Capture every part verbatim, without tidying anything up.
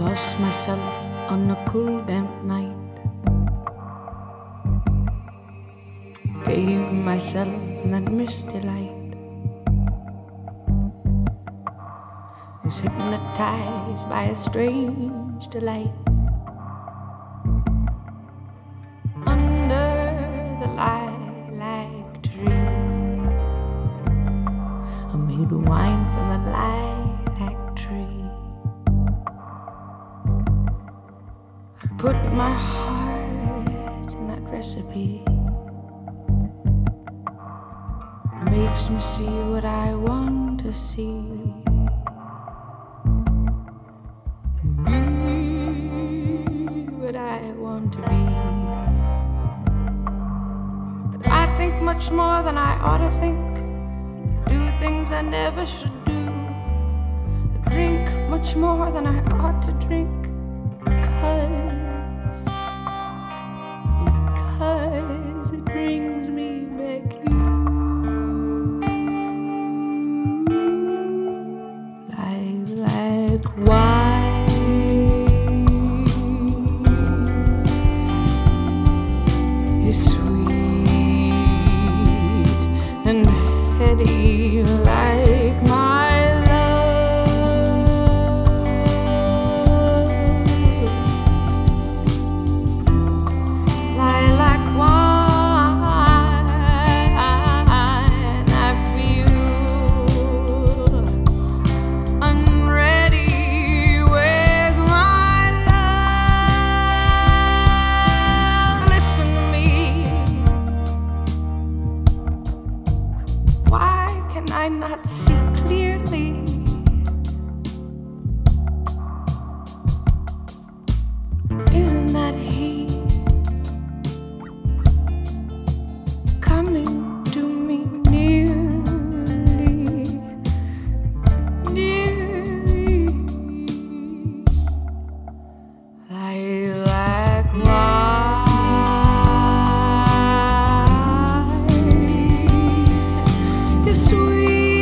lost myself on a cool damp night. Gave myself in that misty light. Was hypnotized by a strange delight. Under the lilac tree, I made wine from the lilac tree. I put my heart in that recipe. Makes me see what I want to see. What I want to be. But I think much more than I ought to think. Do things I never should do. I drink much more than I ought to drink. Because, because it brings me back you. Like, like wine. Like my love, lilac wine, I feel unready. Where's my love? Listen to me. Why can I not see clearly? Isn't that he coming to me nearly, nearly? Lilac wine is sweet.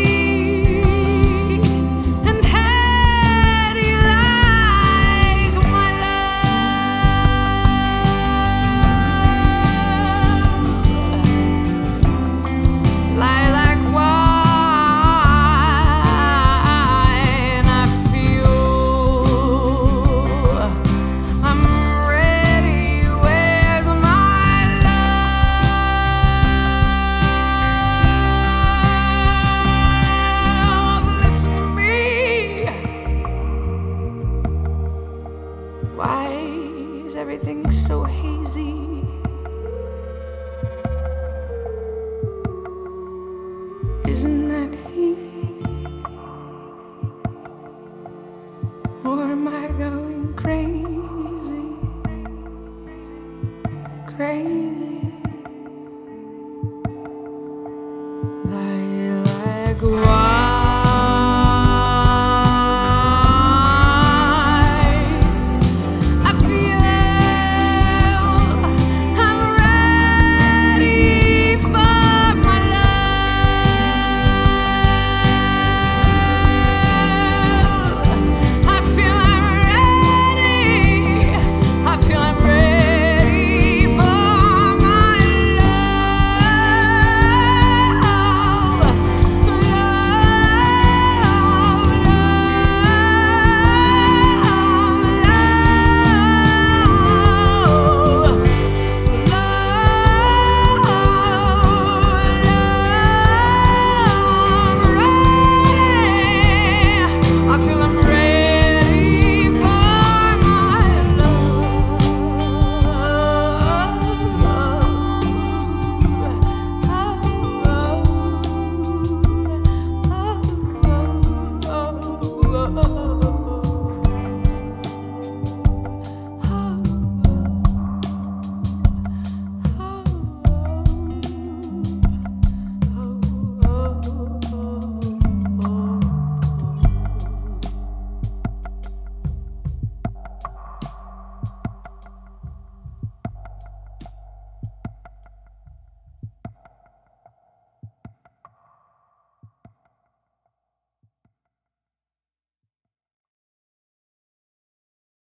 Why is everything so hazy? Isn't that he? Or am I going crazy? Crazy?